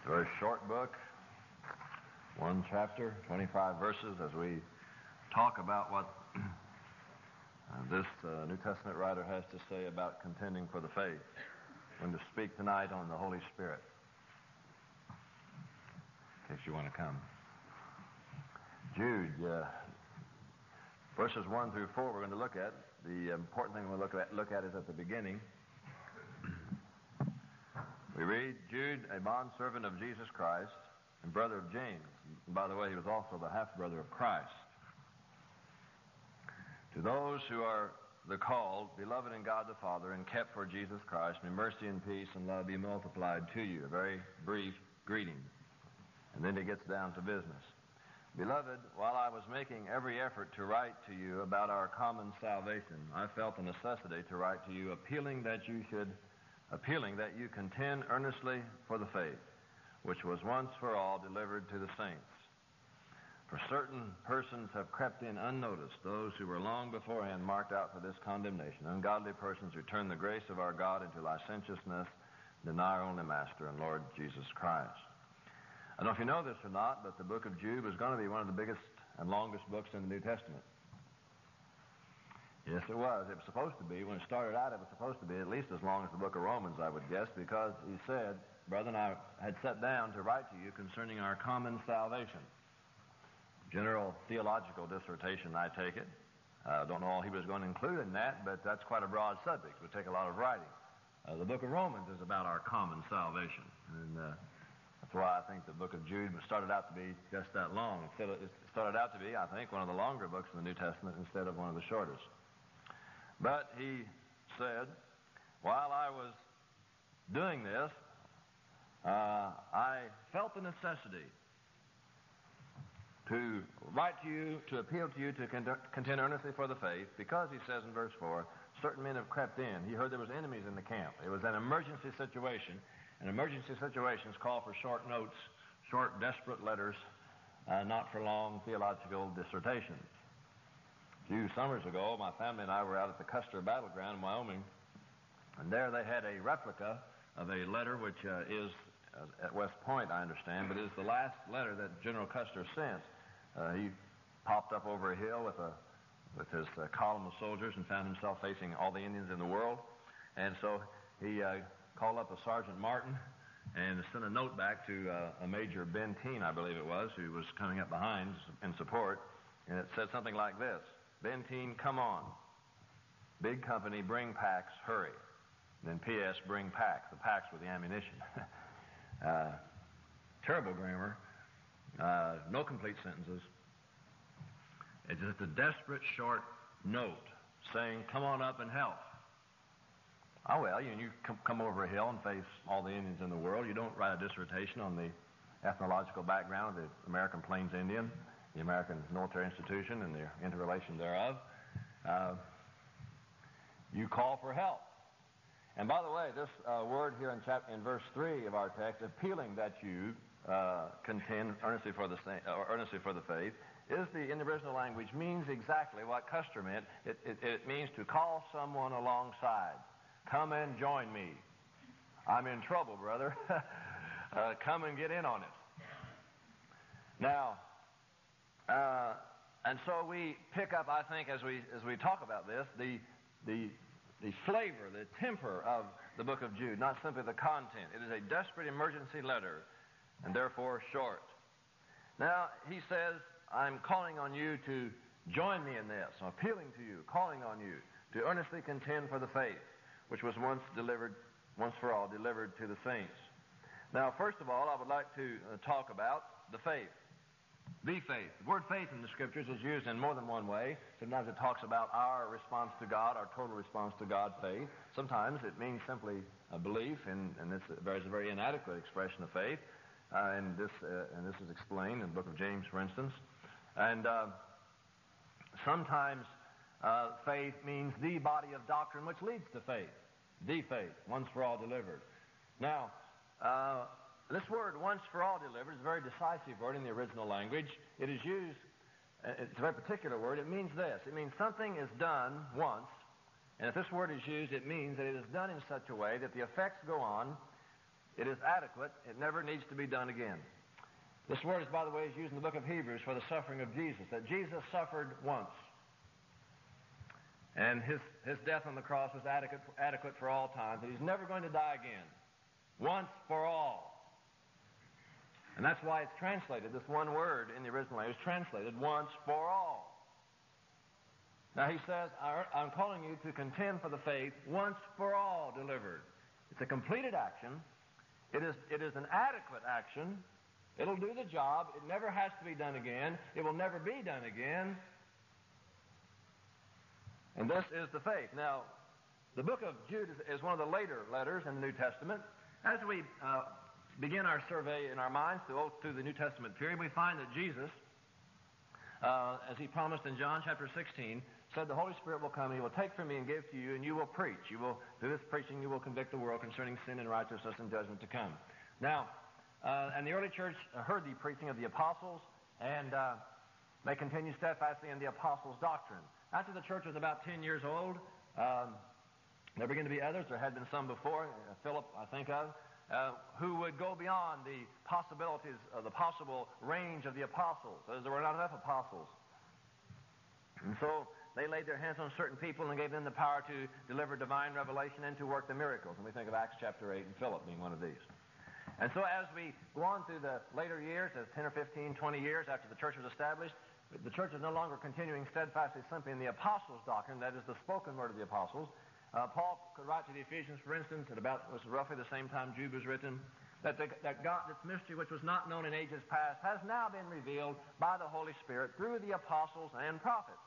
a very short book, one chapter, 25 verses, as we talk about what this New Testament writer has to say about contending for the faith. I'm going to speak tonight on the Holy Spirit, in case you want to come. Jude, verses 1 through 4 we're going to look at. The important thing we'll look at is at the beginning. We read, Jude, a bondservant of Jesus Christ and brother of James. And by the way, he was also the half-brother of Christ. To those who are the called, beloved in God the Father, and kept for Jesus Christ, may mercy and peace and love be multiplied to you. A very brief greeting. And then he gets down to business. Beloved, while I was making every effort to write to you about our common salvation, I felt the necessity to write to you appealing that you contend earnestly for the faith, which was once for all delivered to the saints. For certain persons have crept in unnoticed, those who were long beforehand marked out for this condemnation, ungodly persons who turn the grace of our God into licentiousness, deny our only Master and Lord Jesus Christ. I don't know if you know this or not, but the book of Jude was going to be one of the biggest and longest books in the New Testament. Yes, it was. It was supposed to be. When it started out, it was supposed to be at least as long as the book of Romans, I would guess, because he said, Brother, I had sat down to write to you concerning our common salvation. General theological dissertation, I take it. I don't know all he was going to include in that, but that's quite a broad subject. It would take a lot of writing. The book of Romans is about our common salvation. And that's why I think the book of Jude started out to be just that long. It started out to be, I think, one of the longer books in the New Testament instead of one of the shortest. But he said, while I was doing this, I felt the necessity to write to you, to appeal to you to contend earnestly for the faith, because he says in verse 4, certain men have crept in. He heard there was enemies in the camp. It was an emergency situation. And emergency situations call for short notes, short, desperate letters, not for long theological dissertations. A few summers ago, my family and I were out at the Custer Battleground in Wyoming, and there they had a replica of a letter which is at West Point, I understand, but is the last letter that General Custer sent. He popped up over a hill with his column of soldiers and found himself facing all the Indians in the world. And so he called up a Sergeant Martin and sent a note back to a Major Benteen, I believe it was, who was coming up behind in support. And it said something like this: Benteen, come on. Big company, bring packs, hurry. And then P.S., bring packs. The packs were the ammunition. Terrible grammar. No complete sentences. It's just a desperate short note saying, come on up and help. Oh, well, you come over a hill and face all the Indians in the world. You don't write a dissertation on the ethnological background of the American Plains Indian, the American military institution, and the interrelation thereof. You call for help. And by the way, this word here in verse 3 of our text, appealing that you contend earnestly for the faith, in the original language, means exactly what Custer meant. It means to call someone alongside. Come and join me. I'm in trouble, brother. Come and get in on it. Now, and so we pick up, I think, as we talk about this, the flavor, the temper of the book of Jude, not simply the content. It is a desperate emergency letter, and therefore short. Now, he says, I'm calling on you to join me in this. I'm appealing to you, calling on you to earnestly contend for the faith, which was once for all delivered to the saints. Now, first of all, I would like to talk about the faith. The faith. The word faith in the Scriptures is used in more than one way. Sometimes it talks about our response to God, our total response to God, faith. Sometimes it means simply a belief, and this is a very inadequate expression of faith. And this is explained in the book of James, for instance. And sometimes faith means the body of doctrine which leads to faith. The faith, once for all delivered. Now, this word, once for all delivered, is a very decisive word in the original language. It is used, it's a very particular word. It means this. It means something is done once, and if this word is used, it means that it is done in such a way that the effects go on It is adequate. It never needs to be done again. This word, is, by the way, is used in the book of Hebrews for the suffering of Jesus, that Jesus suffered once. And his death on the cross was adequate for all time, that he's never going to die again. Once for all. And that's why it's translated, this one word in the original language is translated once for all. Now he says, I'm calling you to contend for the faith once for all delivered. It's a completed action. It is an adequate action. It'll do the job. It never has to be done again. It will never be done again. And this is the faith. Now, the book of Jude is one of the later letters in the New Testament. As we begin our survey in our minds through the New Testament period, we find that Jesus, as he promised in John chapter 16, said the Holy Spirit will come, he will take from me and give to you, and you will preach. You will, through this preaching, you will convict the world concerning sin and righteousness and judgment to come. Now, and the early church heard the preaching of the apostles, and they continued steadfastly in the apostles' doctrine. After the church was about 10 years old, there began to be others. There had been some before, Philip, I think of, who would go beyond the possibilities of the possible range of the apostles, as there were not enough apostles. And so they laid their hands on certain people and gave them the power to deliver divine revelation and to work the miracles. And we think of Acts chapter 8 and Philip being one of these. And so as we go on through the later years, as 10 or 15, 20 years after the church was established, the church is no longer continuing steadfastly simply in the apostles' doctrine, that is the spoken word of the apostles. Paul could write to the Ephesians, for instance, at about was roughly the same time Jude was written, that God, this mystery which was not known in ages past, has now been revealed by the Holy Spirit through the apostles and prophets.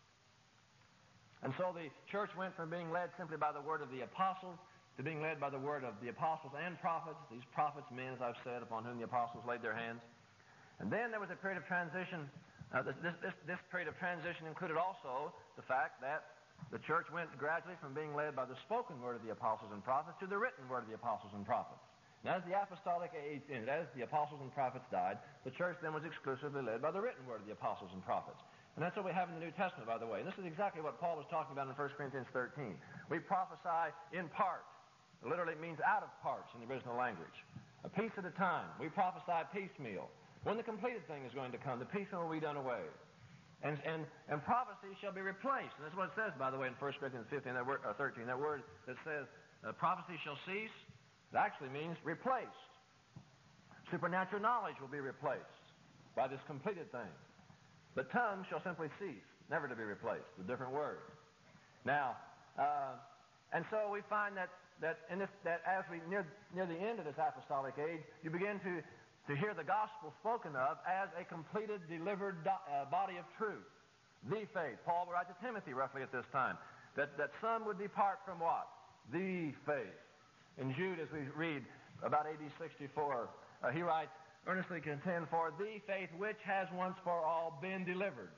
And so the church went from being led simply by the word of the apostles to being led by the word of the apostles and prophets. These prophets, men, as I've said, upon whom the apostles laid their hands. And then there was a period of transition. This period of transition included also the fact that the church went gradually from being led by the spoken word of the apostles and prophets to the written word of the apostles and prophets. And as the apostolic age ended, as the apostles and prophets died, the church then was exclusively led by the written word of the apostles and prophets. And that's what we have in the New Testament, by the way. And this is exactly what Paul was talking about in 1 Corinthians 13. We prophesy in part. It literally means out of parts in the original language. A piece at a time. We prophesy piecemeal. When the completed thing is going to come, the piecemeal will be done away. And prophecy shall be replaced. And that's what it says, by the way, in 1 Corinthians 15, 13. That word that says prophecy shall cease, it actually means replaced. Supernatural knowledge will be replaced by this completed thing. But tongues shall simply cease, never to be replaced, a different word. Now, and so we find that as we near the end of this apostolic age, you begin to hear the gospel spoken of as a completed, delivered body of truth. The faith. Paul will write to Timothy roughly at this time, that some would depart from what? The faith. In Jude, as we read about AD 64, he writes, earnestly contend for the faith which has once for all been delivered.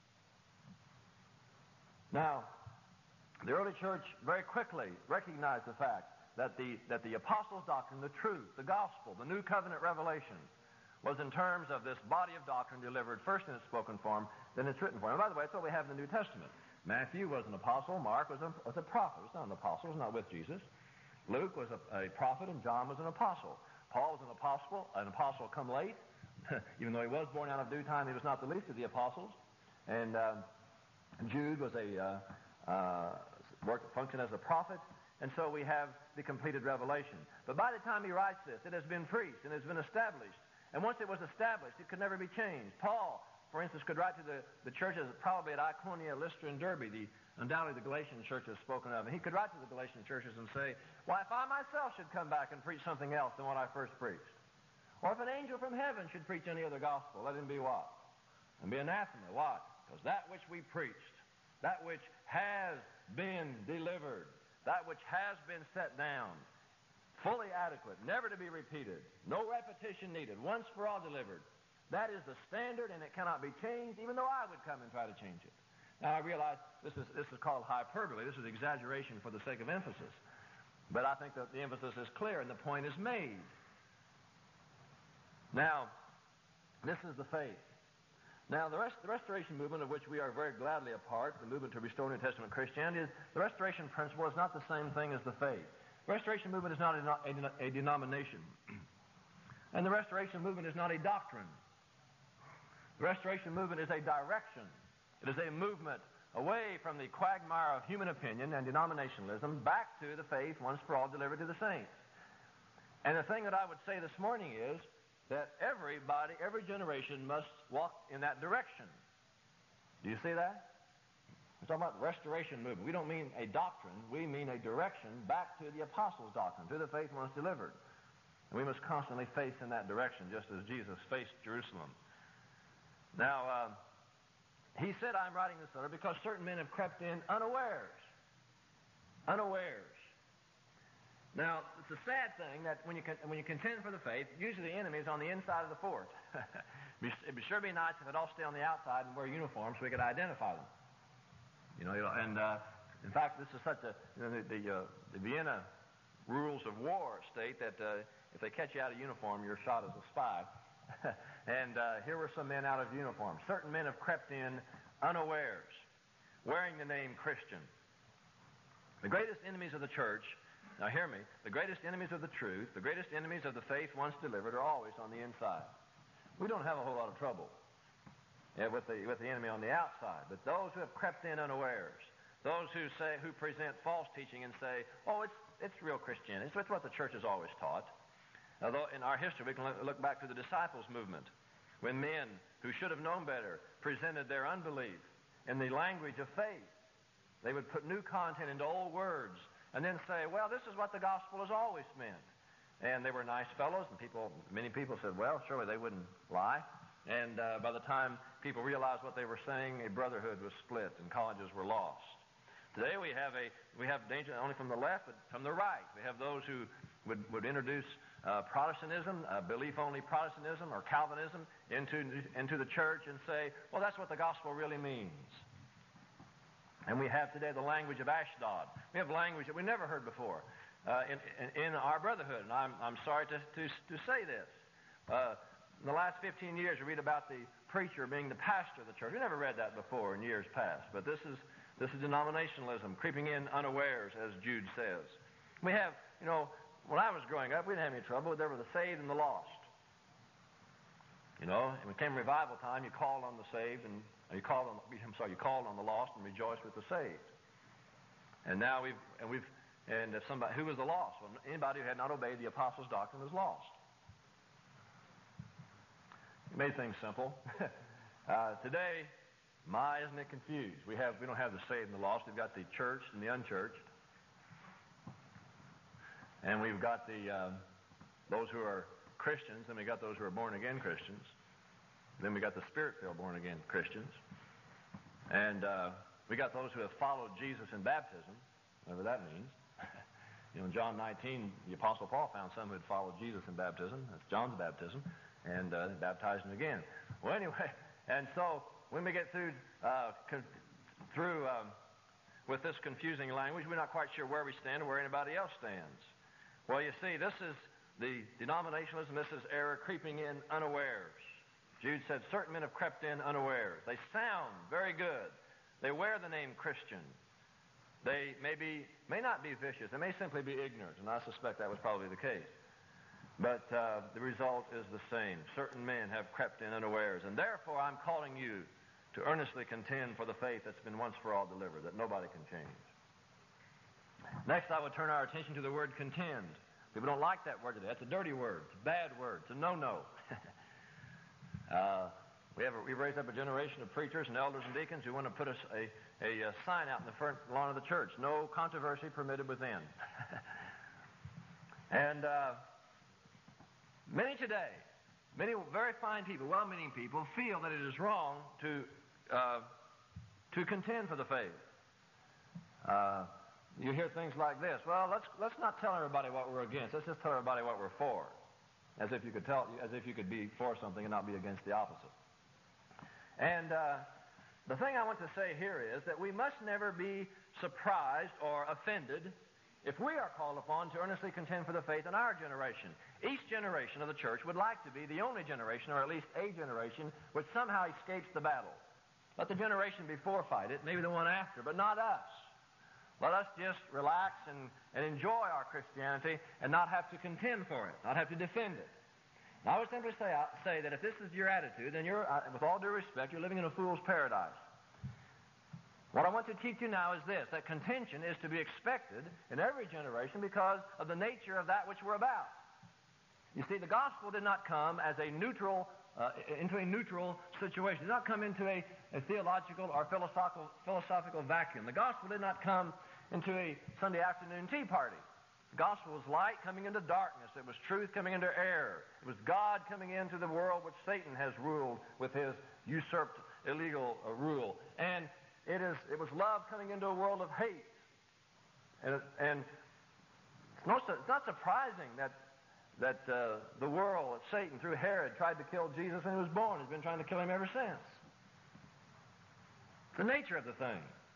Now, the early church very quickly recognized the fact that the apostles' doctrine, the truth, the gospel, the new covenant revelation, was in terms of this body of doctrine delivered first in its spoken form, then its written form. And by the way, that's what we have in the New Testament. Matthew was an apostle. Mark was a prophet. He was not an apostle. He was not with Jesus. Luke was a prophet, and John was an apostle. Paul was an apostle come late. Even though he was born out of due time, he was not the least of the apostles. And Jude was functioned as a prophet. And so we have the completed revelation. But by the time he writes this, it has been preached and has been established. And once it was established, it could never be changed. Paul, for instance, could write to the churches probably at Iconium, Lystra, and Derbe, undoubtedly the Galatian churches spoken of. And he could write to the Galatian churches and say, why, if I myself should come back and preach something else than what I first preached, or if an angel from heaven should preach any other gospel, let him be what? And be anathema. Why? Because that which we preached, that which has been delivered, that which has been set down, fully adequate, never to be repeated, no repetition needed, once for all delivered. That is the standard, and it cannot be changed, even though I would come and try to change it. Now, I realize this is called hyperbole. This is exaggeration for the sake of emphasis. But I think that the emphasis is clear, and the point is made. Now, this is the faith. Now, the restoration movement, of which we are very gladly a part, the movement to restore New Testament Christianity, the restoration principle is not the same thing as the faith. Restoration movement is not a denomination. And the Restoration movement is not a doctrine. The Restoration movement is a direction. It is a movement away from the quagmire of human opinion and denominationalism back to the faith once for all delivered to the saints. And the thing that I would say this morning is that everybody, every generation must walk in that direction. Do you see that? We're talking about restoration movement. We don't mean a doctrine. We mean a direction back to the apostles' doctrine, to the faith once delivered. And we must constantly face in that direction, just as Jesus faced Jerusalem. Now, he said, I'm writing this letter because certain men have crept in unawares. Unawares. Now, it's a sad thing that when you contend for the faith, usually the enemy is on the inside of the fort. It'd sure be nice if it all stay on the outside and wear uniforms so we could identify them. And in fact, this is such a, the Vienna rules of war state that if they catch you out of uniform, you're shot as a spy. And here were some men out of uniform. Certain men have crept in unawares, wearing the name Christian. The greatest enemies of the church, now hear me, the greatest enemies of the truth, the greatest enemies of the faith once delivered are always on the inside. We don't have a whole lot of trouble with the enemy on the outside, but those who have crept in unawares, those who present false teaching and say, oh, it's real Christianity, it's what the church has always taught. Although in our history we can look back to the disciples movement, when men who should have known better presented their unbelief in the language of faith. They would put new content into old words and then say, well, this is what the gospel has always meant. And they were nice fellows, and many people said, well, surely they wouldn't lie. And by the time people realized what they were saying, a brotherhood was split and colleges were lost. Today we have danger not only from the left, but from the right. We have those who would introduce Protestantism, belief-only Protestantism or Calvinism into the church and say, well, that's what the gospel really means. And we have today the language of Ashdod. We have language that we never heard before in our brotherhood. And I'm sorry to say this. In the last 15 years, we read about the preacher being the pastor of the church. We never read that before in years past. But this is denominationalism, creeping in unawares, as Jude says. We have, when I was growing up, we didn't have any trouble. There were the saved and the lost. And when it came revival time, you called on the saved and you called on the lost and rejoiced with the saved. And now if somebody who was the lost? Well, anybody who had not obeyed the apostles' doctrine was lost. It made things simple. Today, isn't it confused? We don't have the saved and the lost. We've got the churched and the unchurched. And we've got those who are Christians, and we got those who are born-again Christians. Then we got the Spirit-filled born-again Christians. And we got those who have followed Jesus in baptism, whatever that means. In John 19, the Apostle Paul found some who had followed Jesus in baptism. That's John's baptism. And baptized him again. Well, anyway, and so when we get through with this confusing language, we're not quite sure where we stand or where anybody else stands. Well, you see, this is the denominationalism. This is error creeping in unawares. Jude said, certain men have crept in unawares. They sound very good. They wear the name Christian. They may not be vicious. They may simply be ignorant, and I suspect that was probably the case. But the result is the same. Certain men have crept in unawares. And therefore, I'm calling you to earnestly contend for the faith that's been once for all delivered, that nobody can change. Next, I would turn our attention to the word contend. People don't like that word today. That's a dirty word. It's a bad word. It's a no-no. We've raised up a generation of preachers and elders and deacons who want to put a sign out in the front lawn of the church. No controversy permitted within. And many today, many very fine people, well-meaning people, feel that it is wrong to contend for the faith. You hear things like this. Well, let's not tell everybody what we're against. Let's just tell everybody what we're for, as if you could be for something and not be against the opposite. And the thing I want to say here is that we must never be surprised or offended if we are called upon to earnestly contend for the faith in our generation. Each generation of the church would like to be the only generation, or at least a generation, which somehow escapes the battle. Let the generation before fight it, maybe the one after, but not us. Let us just relax and enjoy our Christianity and not have to contend for it, not have to defend it. And I would simply say that if this is your attitude, then you're, with all due respect, you're living in a fool's paradise. What I want to teach you now is this, that contention is to be expected in every generation because of the nature of that which we're about. You see, the gospel did not come as a neutral, into a neutral situation. It did not come into a theological or philosophical vacuum. The gospel did not come into a Sunday afternoon tea party. The gospel was light coming into darkness. It was truth coming into error. It was God coming into the world which Satan has ruled with his usurped illegal rule. And it was love coming into a world of hate. And it's not surprising that the world, Satan, through Herod, tried to kill Jesus when he was born. He's been trying to kill him ever since. The nature of the thing.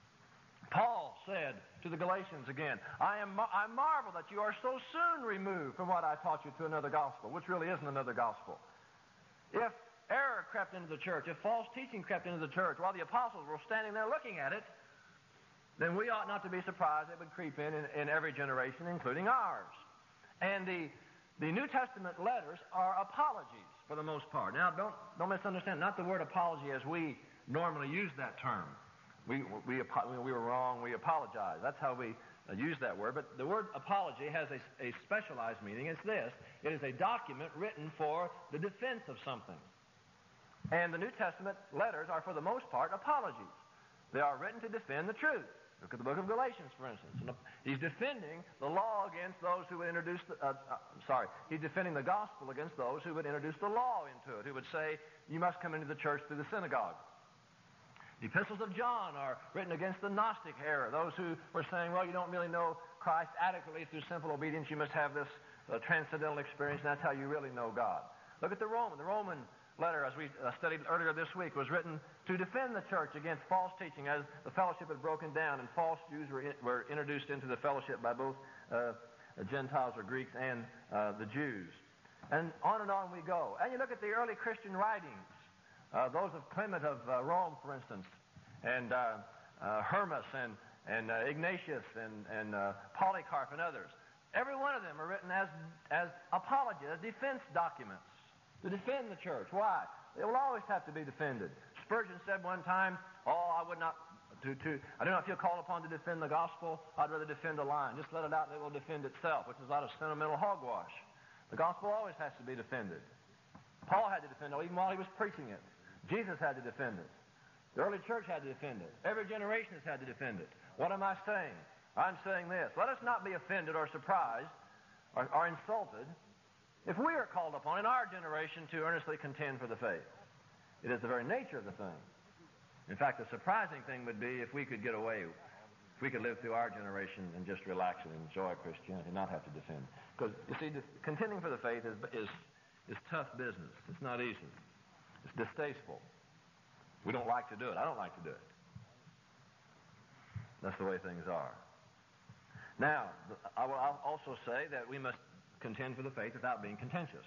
Paul said to the Galatians again, I marvel that you are so soon removed from what I taught you to another gospel, which really isn't another gospel. If error crept into the church, if false teaching crept into the church while the apostles were standing there looking at it, then we ought not to be surprised it would creep in every generation, including ours. And the New Testament letters are apologies for the most part. Now, don't misunderstand, not the word apology as we normally use that term. We were wrong, we apologize. That's how we use that word. But the word apology has a specialized meaning. It's this. It is a document written for the defense of something. And the New Testament letters are, for the most part, apologies. They are written to defend the truth. Look at the book of Galatians, for instance. He's defending the law against those who would introduce he's defending the gospel against those who would introduce the law into it, who would say, you must come into the church through the synagogue. The epistles of John are written against the Gnostic error, those who were saying, well, you don't really know Christ adequately through simple obedience. You must have this transcendental experience, and that's how you really know God. Look at the Roman. The Roman letter, as we studied earlier this week, was written to defend the church against false teaching as the fellowship had broken down and false Jews were introduced into the fellowship by both Gentiles or Greeks and the Jews. And on we go. And you look at the early Christian writings, those of Clement of Rome, for instance, and Hermas and Ignatius and Polycarp and others. Every one of them are written as apologies, as defense documents to defend the church. Why? It will always have to be defended. Spurgeon said one time, I do not feel called upon to defend the gospel. I'd rather defend a line. Just let it out and it will defend itself, which is a lot of sentimental hogwash. The gospel always has to be defended. Paul had to defend it even while he was preaching it. Jesus had to defend it. The early church had to defend it. Every generation has had to defend it. What am I saying? I'm saying this. Let us not be offended or surprised or insulted if we are called upon in our generation to earnestly contend for the faith. It is the very nature of the thing. In fact, the surprising thing would be if we could get away, if we could live through our generation and just relax and enjoy Christianity and not have to defend. Because, you see, contending for the faith is tough business. It's not easy. It's distasteful. We don't like to do it. I don't like to do it. That's the way things are. Now, I'll also say that we must contend for the faith without being contentious.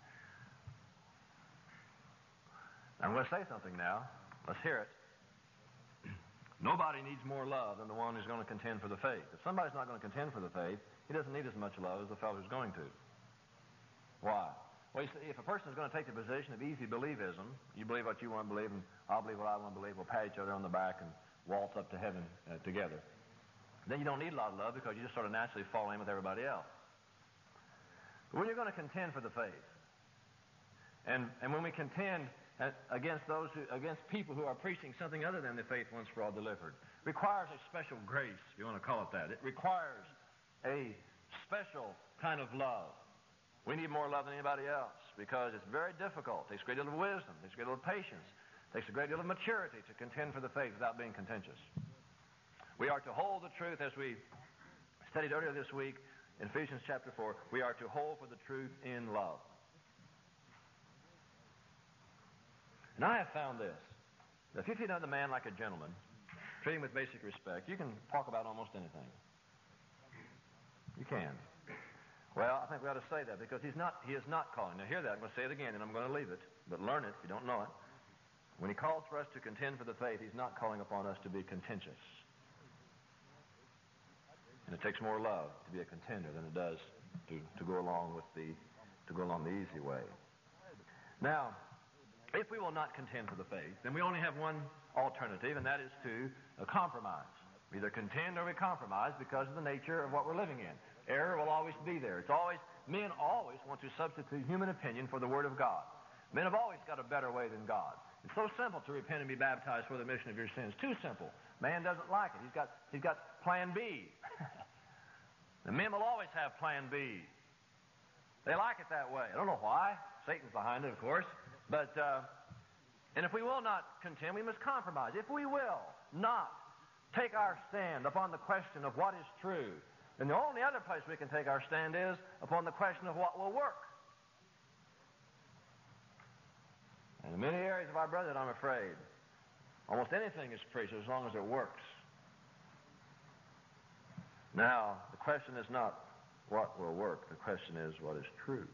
I'm going to say something now. Let's hear it. Nobody needs more love than the one who's going to contend for the faith. If somebody's not going to contend for the faith, he doesn't need as much love as the fellow who's going to. Why? Well, you see, if a person is going to take the position of easy believism, you believe what you want to believe and I'll believe what I want to believe, we'll pat each other on the back and waltz up to heaven together, then you don't need a lot of love because you just sort of naturally fall in with everybody else. But when you're going to contend for the faith, and when we contend against people who are preaching something other than the faith once for all delivered, requires a special grace, if you want to call it that. It requires a special kind of love. We need more love than anybody else because it's very difficult. It takes a great deal of wisdom. It takes a great deal of patience. It takes a great deal of maturity to contend for the faith without being contentious. We are to hold the truth, as we studied earlier this week in Ephesians chapter 4. We are to hold for the truth in love. And I have found this, that if you treat another man like a gentleman, treat him with basic respect, you can talk about almost anything. You can. Well, I think we ought to say that because he is not calling. Now hear that. I'm going to say it again, and I'm going to leave it. But learn it if you don't know it. When he calls for us to contend for the faith, he's not calling upon us to be contentious. And it takes more love to be a contender than it does to go along the easy way. Now, if we will not contend for the faith, then we only have one alternative, and that is to compromise. We either contend or we compromise because of the nature of what we're living in. Error will always be there. Men always want to substitute human opinion for the Word of God. Men have always got a better way than God. It's so simple to repent and be baptized for the remission of your sins. Too simple. Man doesn't like it. He's got plan B. The men will always have plan B. They like it that way. I don't know why. Satan's behind it, of course. But, and if we will not contend, we must compromise. If we will not take our stand upon the question of what is true, then the only other place we can take our stand is upon the question of what will work. And in many areas of our brotherhood, I'm afraid, almost anything is preached as long as it works. Now, the question is not what will work. The question is what is true.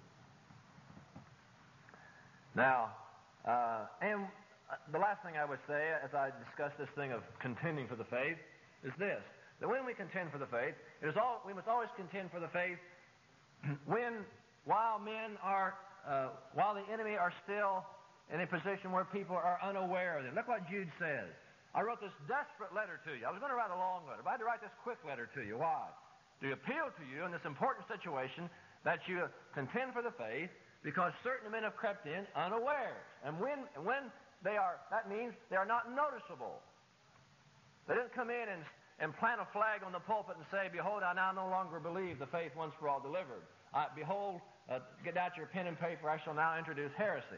Now, and the last thing I would say as I discuss this thing of contending for the faith is this, that when we contend for the faith, we must always contend for the faith while the enemy are still in a position where people are unaware of them. Look what Jude says. I wrote this desperate letter to you. I was going to write a long letter, but I had to write this quick letter to you. Why? To appeal to you in this important situation that you contend for the faith, because certain men have crept in unawares. And when they are, that means they are not noticeable. They didn't come in and plant a flag on the pulpit and say, behold, I now no longer believe the faith once for all delivered. Behold, get out your pen and paper, I shall now introduce heresy.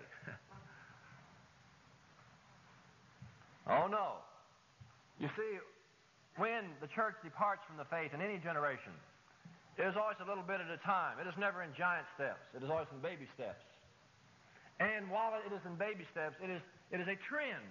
Oh, no. You see, when the church departs from the faith in any generation, it is always a little bit at a time. It is never in giant steps. It is always in baby steps. And while it is in baby steps, it is a trend.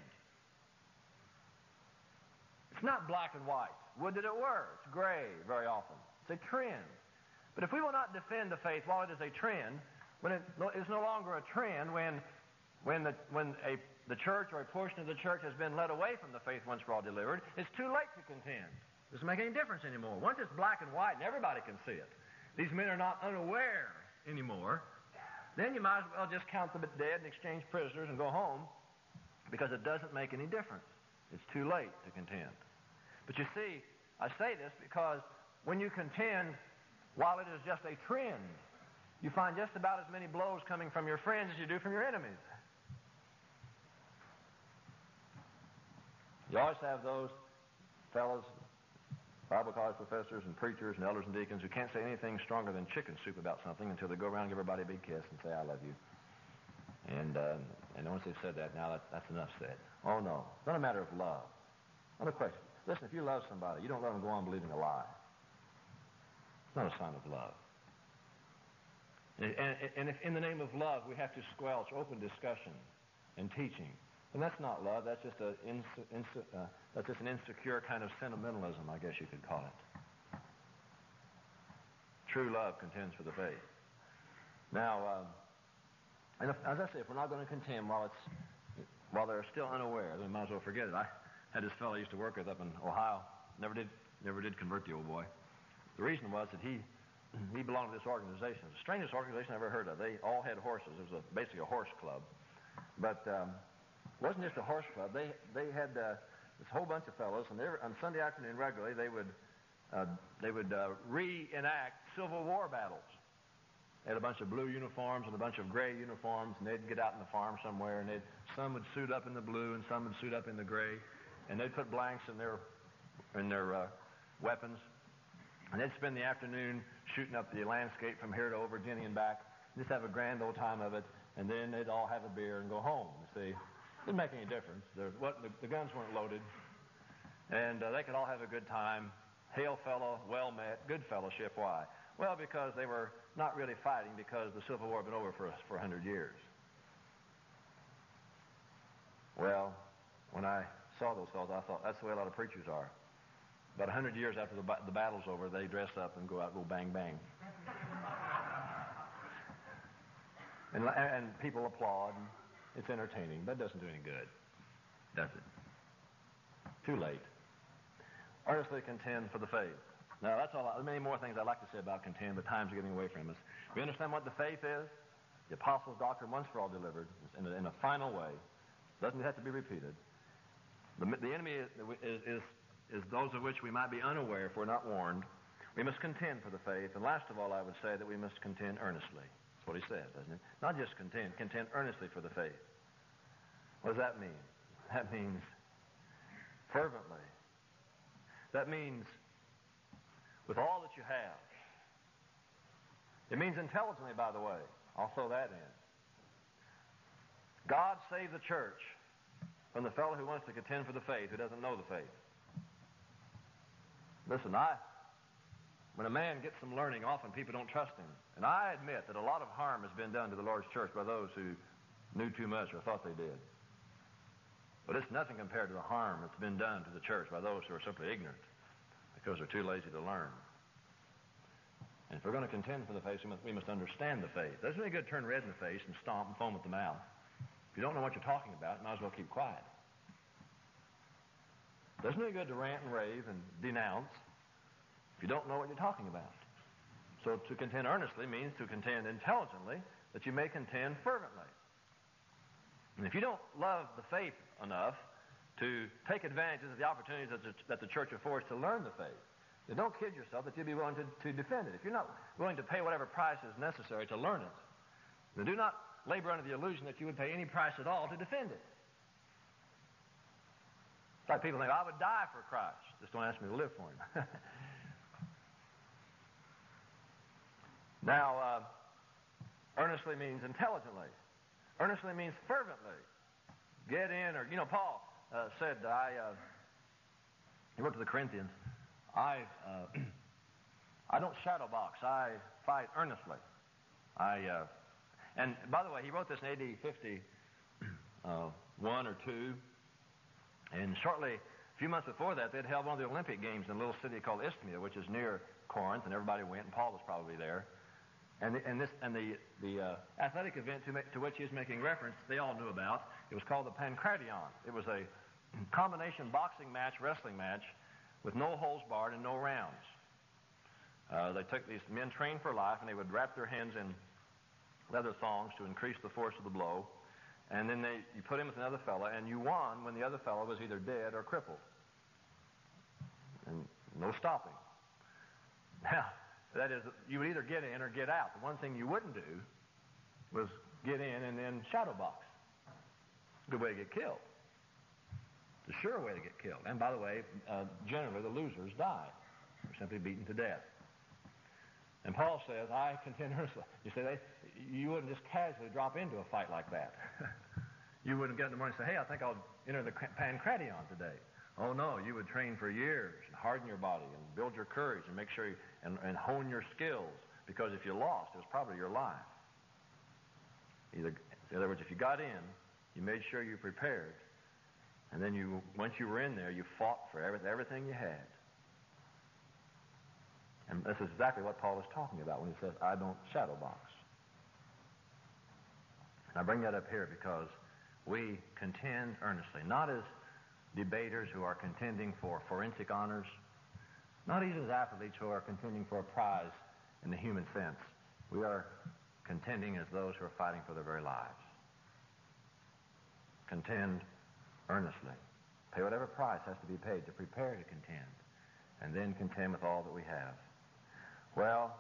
It's not black and white. Would that it were. It's gray very often. It's a trend. But if we will not defend the faith while it is a trend, when it is no longer a trend, when the church or a portion of the church has been led away from the faith once for all delivered, it's too late to contend. It doesn't make any difference anymore. Once it's black and white and everybody can see it, these men are not unaware anymore, then you might as well just count the dead and exchange prisoners and go home, because it doesn't make any difference. It's too late to contend. But you see, I say this because when you contend while it is just a trend, you find just about as many blows coming from your friends as you do from your enemies. You always have those fellows, Bible college professors and preachers and elders and deacons, who can't say anything stronger than chicken soup about something until they go around and give everybody a big kiss and say, I love you. And once they've said that, now that's enough said. Oh, no. It's not a matter of love. Not a question. Listen, if you love somebody, you don't let them go on believing a lie. It's not a sign of love. And if in the name of love we have to squelch open discussion and teaching, and that's not love. That's just an insecure kind of sentimentalism, I guess you could call it. True love contends for the faith. Now, and as I say, if we're not going to contend while they're still unaware, then we might as well forget it. I had this fellow I used to work with up in Ohio. Never did convert the old boy. The reason was that he belonged to this organization. It's the strangest organization I've ever heard of. They all had horses. It was basically a horse club, but. It wasn't just a horse club. They had this whole bunch of fellows, and on Sunday afternoon regularly they would reenact Civil War battles. They had a bunch of blue uniforms and a bunch of gray uniforms, and they'd get out in the farm somewhere, and some would suit up in the blue and some would suit up in the gray, and they'd put blanks in their weapons, and they'd spend the afternoon shooting up the landscape from here to over Virginia and back, and just have a grand old time of it, and then they'd all have a beer and go home. You see. Didn't make any difference. The guns weren't loaded, and they could all have a good time. Hail fellow, well met, good fellowship. Why? Well, because they were not really fighting, because the Civil War had been over for 100 years. Well, when I saw those fellows, I thought, that's the way a lot of preachers are. About 100 years after the battle's over, they dress up and go out and go bang, bang. and people applaud. It's entertaining, but it doesn't do any good, does it? Too late. Earnestly contend for the faith. Now, that's all. Many more things I'd like to say about contend, but time's getting away from us. We understand what the faith is. The apostles' doctrine, once for all delivered, in a final way. Doesn't have to be repeated. The enemy is those of which we might be unaware if we're not warned. We must contend for the faith. And last of all, I would say that we must contend earnestly. That's what he said, doesn't it? Not just contend earnestly for the faith. What does that mean? That means fervently. That means with all that you have. It means intelligently, by the way. I'll throw that in. God save the church from the fellow who wants to contend for the faith, who doesn't know the faith. Listen, when a man gets some learning, often people don't trust him. And I admit that a lot of harm has been done to the Lord's church by those who knew too much or thought they did. But it's nothing compared to the harm that's been done to the church by those who are simply ignorant because they're too lazy to learn. And if we're going to contend for the faith, we must understand the faith. It doesn't any good to turn red in the face and stomp and foam at the mouth. If you don't know what you're talking about, you might as well keep quiet. It doesn't any good to rant and rave and denounce if you don't know what you're talking about. So to contend earnestly means to contend intelligently, that you may contend fervently. And if you don't love the faith enough to take advantage of the opportunities that the church affords to learn the faith, then don't kid yourself that you'll be willing to defend it. If you're not willing to pay whatever price is necessary to learn it, then do not labor under the illusion that you would pay any price at all to defend it. It's like people think, I would die for Christ. Just don't ask me to live for him. Now, earnestly means intelligently. Earnestly means fervently. Get in, or, Paul said, he wrote to the Corinthians, I don't shadow box. I fight earnestly. And by the way, he wrote this in A.D. 51 or 2. And shortly, a few months before that, they'd held one of the Olympic Games in a little city called Isthmia, which is near Corinth, and everybody went, and Paul was probably there. And the athletic event to which he was making reference, they all knew about. It was called the Pancration. It was a combination boxing match, wrestling match, with no holds barred and no rounds. They took these men trained for life, and they would wrap their hands in leather thongs to increase the force of the blow. And then you put him with another fella, and you won when the other fellow was either dead or crippled. And no stopping. Now, that is, you would either get in or get out. The one thing you wouldn't do was get in and then shadow box. Good way to get killed. It's a sure way to get killed. And by the way, generally the losers die. They're simply beaten to death. And Paul says, I contend earnestly. You say, you wouldn't just casually drop into a fight like that. You wouldn't get in the morning and say, hey, I think I'll enter the Pancration today. Oh, no, you would train for years and harden your body and build your courage and make sure and hone your skills, because if you lost, it was probably your life. In other words, if you got in, you made sure you prepared, and then once you were in there, you fought for everything you had. And this is exactly what Paul is talking about when he says, I don't shadow box. And I bring that up here because we contend earnestly, not as debaters who are contending for forensic honors, not even as athletes who are contending for a prize in the human sense. We are contending as those who are fighting for their very lives. Contend earnestly. Pay whatever price has to be paid to prepare to contend, and then contend with all that we have. Well,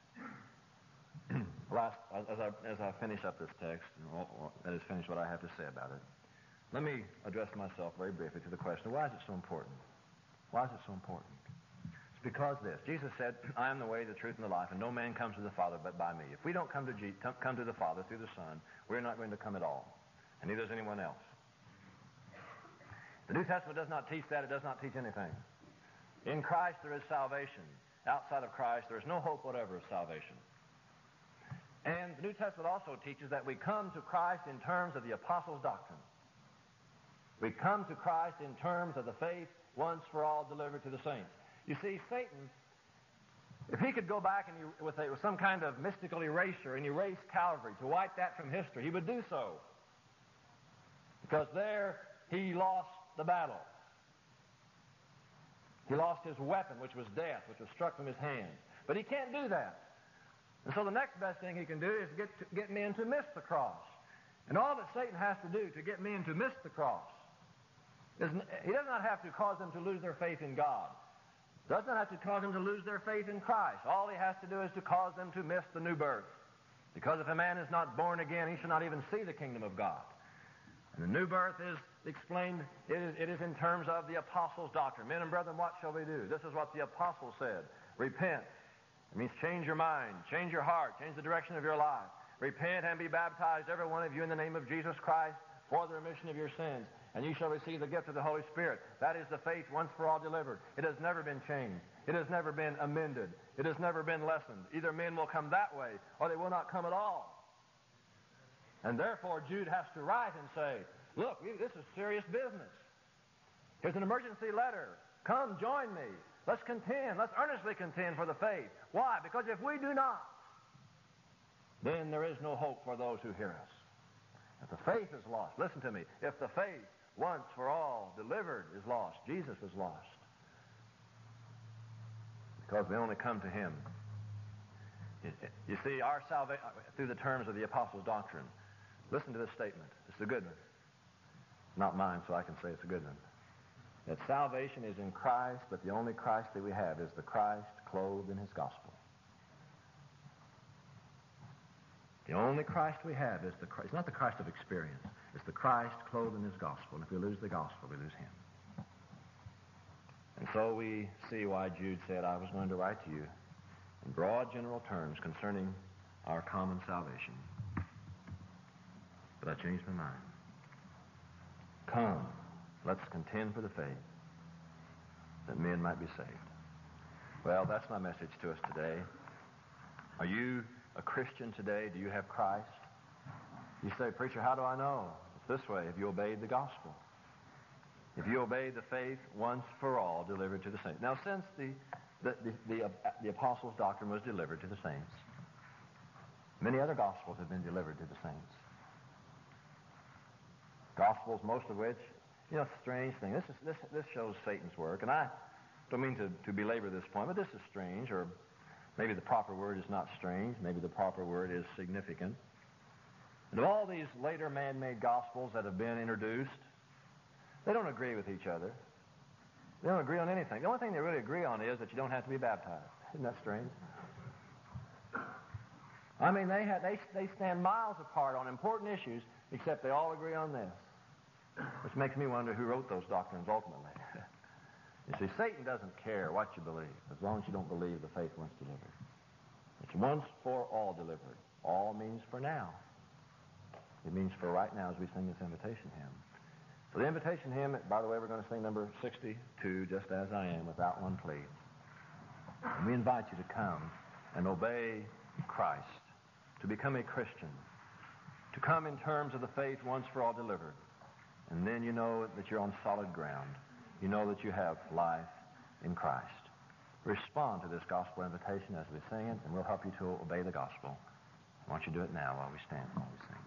as I finish up this text, that is, finish what I have to say about it, let me address myself very briefly to the question, why is it so important? Why is it so important? It's because this. Jesus said, I am the way, the truth, and the life, and no man comes to the Father but by me. If we don't come to the Father through the Son, we're not going to come at all. And neither does anyone else. The New Testament does not teach that. It does not teach anything. In Christ there is salvation. Outside of Christ there is no hope whatever of salvation. And the New Testament also teaches that we come to Christ in terms of the apostles' doctrine. We come to Christ in terms of the faith once for all delivered to the saints. You see, Satan, if he could go back and with some kind of mystical eraser and erase Calvary to wipe that from history, he would do so. Because there he lost the battle. He lost his weapon, which was death, which was struck from his hands. But he can't do that. And so the next best thing he can do is get men to miss the cross. And all that Satan has to do to get men to miss the cross is he does not have to cause them to lose their faith in God. Does not have to cause them to lose their faith in Christ. All he has to do is to cause them to miss the new birth. Because if a man is not born again, he shall not even see the kingdom of God. And the new birth is explained, it is in terms of the apostles' doctrine. Men and brethren, what shall we do? This is what the apostles said. Repent. It means change your mind, change your heart, change the direction of your life. Repent and be baptized, every one of you, in the name of Jesus Christ for the remission of your sins, and you shall receive the gift of the Holy Spirit. That is the faith once for all delivered. It has never been changed. It has never been amended. It has never been lessened. Either men will come that way, or they will not come at all. And therefore, Jude has to write and say, look, this is serious business. Here's an emergency letter. Come, join me. Let's contend. Let's earnestly contend for the faith. Why? Because if we do not, then there is no hope for those who hear us. If the faith is lost, listen to me, if the faith once for all delivered is lost, Jesus is lost. Because we only come to him. You see, our salvation, through the terms of the apostles' doctrine, listen to this statement. It's a good one. Not mine, so I can say it's a good one. That salvation is in Christ, but the only Christ that we have is the Christ clothed in his gospel. The only Christ we have is the Christ. It's not the Christ of experience. It's the Christ clothed in his gospel. And if we lose the gospel, we lose him. And so we see why Jude said, I was going to write to you in broad general terms concerning our common salvation. But I changed my mind. Come, let's contend for the faith, that men might be saved. Well, that's my message to us today. Are you a Christian today? Do you have Christ? You say, preacher, how do I know? It's this way, if you obeyed the gospel. If you obeyed the faith once for all delivered to the saints. Now, since the apostles' doctrine was delivered to the saints, many other gospels have been delivered to the saints. Gospels, most of which, it's a strange thing. This shows Satan's work, and I don't mean to belabor this point, but this is strange, or maybe the proper word is not strange. Maybe the proper word is significant. And of all these later man-made gospels that have been introduced, they don't agree with each other. They don't agree on anything. The only thing they really agree on is that you don't have to be baptized. Isn't that strange? I mean, they stand miles apart on important issues, except they all agree on this, which makes me wonder who wrote those doctrines ultimately. You see, Satan doesn't care what you believe, as long as you don't believe the faith once delivered. It's once for all delivered. All means for now. It means for right now as we sing this invitation hymn. So the invitation hymn, by the way, we're going to sing number 62, Just As I Am, without one plea. And we invite you to come and obey Christ, to become a Christian, to come in terms of the faith once for all delivered. And then you know that you're on solid ground. You know that you have life in Christ. Respond to this gospel invitation as we sing it, and we'll help you to obey the gospel. I want you to do it now while we stand, while we sing.